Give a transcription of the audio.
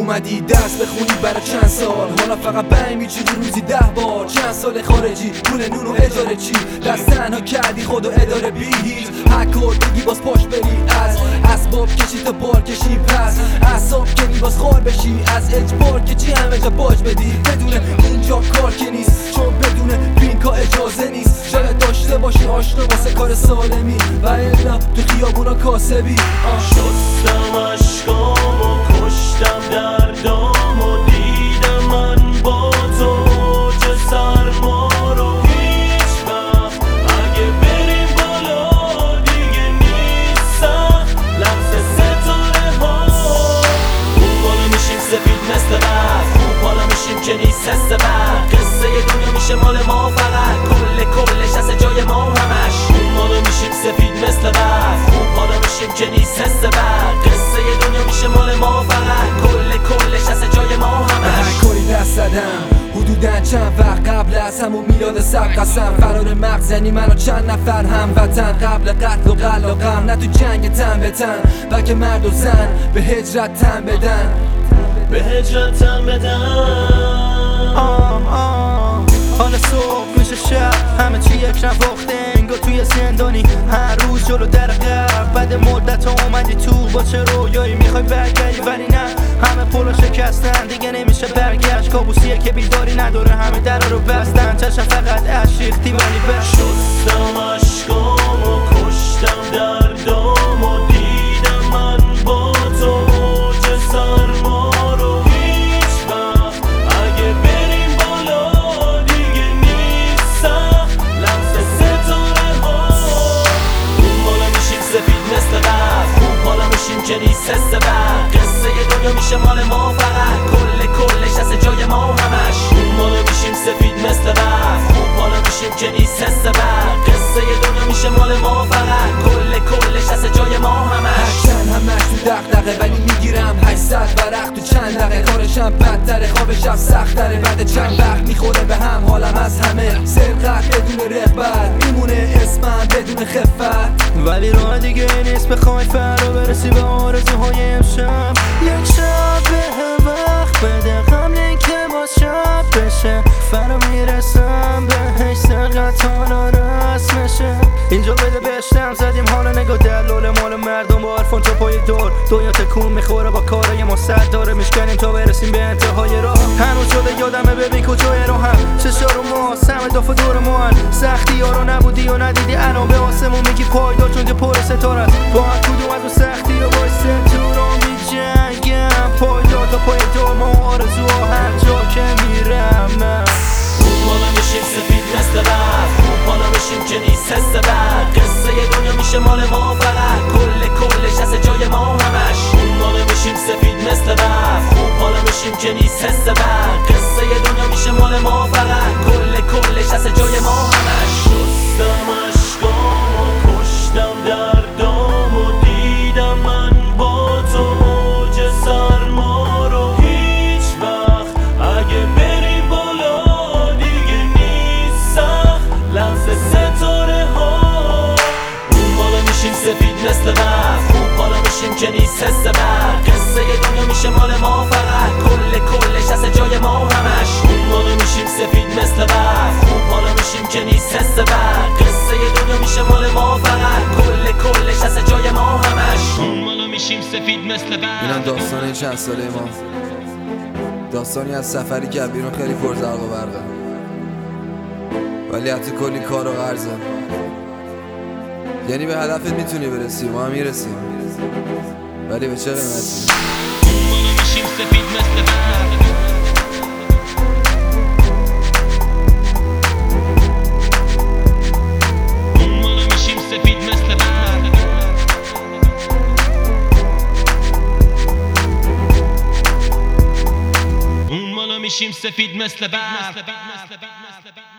اومدی درس بخونی برای چند سال، حالا فقط بهم میچینی روزی 10 بار. چند سال خارجی، پول نون و اجاره چی، دست تنها کردی خود و اداره بی هیچ. حکر بگی باز پاش بری، از اسباب کشی تا بار کشی، پس اعصاب کنی باز خار بشی، از اجبار که چی همه جا باج بدی. بدون اینجا کار که نیست، چون بدون پینکا اجازه نیست. شاید داشته باشی آشنا واسه کار سالمی، و الا تو خیابونا کاسبی. شستم عشقامو، کشتم دردامو، دیدم من با تو چه سرما رو. هیچ وقت اگه بریم بالا دیگه نیستم لمس ستاره ها. اون بالا میشیم سفید مثل برف، اون بالا میشیم که نیست حس برق. قصه دنیا میشه مال ما فقط، کلش از جای ما همش. اون بالا میشیم سفید مثل برف، اون بالا میشیم که نیست حس برق. قصه دنیا میشه مال ما فقط، کلش از جای ما همش. کاری دست زدم حدوداً چند وقت قبل از همون میلاد سب قسم. فرار مغز یعنی من و چند نفر هموطن، قبل قتل و غم نه تو جنگ تن به تن، بلکه مرد و زن به هجرت تن بدن، به هجرت تن بدن. حالا صبح میشه شب، همه چی یک نواخته انگار توی زندانی. هر روز جلو در قرب، بعد مدت اومدی تو با چه رویایی میخوای برگردی، ولی نه همه پولا شکستن دیگه نمیشه برگشت. کابوسیه که بیداری نداره، همه در رو بستن، چشم فقط اشیختی ولی بس. شستم عشقامو، کشتم دردامو، دیدم من با تو چه سرما رو. هیچ وقت اگه بریم بالا دیگه نیستم لمس ستاره ها. اون بالا میشیم سفید مثل برف، اون بالا میشیم که نیست حس برق. قصه دنیا میشه مال ما فقط، کلش از جای ما همش. اون بالا میشیم سفید مثل برف، اون بالا میشیم که نیست حس برق. قصه دنیا میشه مال ما فقط، کلش از جای ما همش. هرچند همش تو دغدغه ولی میگیرم 800 ورق تو چند دقیقه. کارشم بدتره، خواب شب سختره، بعد چند وقت میخوره به هم حالم از همه. سرقت بدون رهبر میمونه اسمم بدون خفت، ولی راه دیگه نیست بخوای فرا برسی به آرزوهای امشب. یک شب به وقت بده قبل که باز شب بشه، فرا میرسم بهش سرقت حالا رسمشه. اینجا بده بشتم زدیم حالا نگاه دلول مال مردم با آرفون تو پای دور. دنیا تکون میخوره با کارای ما سر داره، میشکنیم تا برسیم به انتهای راه. هنوز شده یادمه ببین کجای رو هم چشار و ماست، همه دافه دور ما هن. سختی ها رو نبودی و ندیدی الان به آسمون میگی پایدار، چون که پر ستاره است. با هر کدوم از اون سختی و بایسته تو رو میجنگم، پایدار تا پای دور ما آرزوها هر جا که میرم. اون بالا میشیم سفید مثل برف، اون بالا میشیم که نیست حس برق. قصه دنیا میشه مال ما فقط، کلش از جای ما همش. اون بالا میشیم سفید مثل برف، اون بالا میشیم که نیست حس برق. قصه دنیا میشه مال ما فقط، کلش از جای ما همش. شستم عشقامو، کشتم دردامو، دیدم من با تو موج سرما رو. هیچ وقت اگه بریم بالا دیگه نیستم لمس ستاره ها. اون بالا میشیم سفید مثل برف، اون بالا میشیم که نیست حس برق. قصه دنیا میشه مال ما فقط، کلش از جای ما همش. اون بالا میشیم سفید مثل برف، اون بالا میشیم که نیست حس برق. قصه دنیا میشه مال ما فقط، کلش از جای ما همش. اون بالا میشیم سفید مثل برف. اینم داستان چند ساله ما، داستانی از سفری که بیرون خیلی پرزرق و برقه، ولی حتی کلی کار و قرضه. یعنی به هدفت میتونی برسی، ما هم میرسیم، ولی به چه قیمتی؟ اون بالا میشیم سفید مثل برف. اون بالا میشیم سفید مثل برف. اون بالا میشیم سفید مثل برف.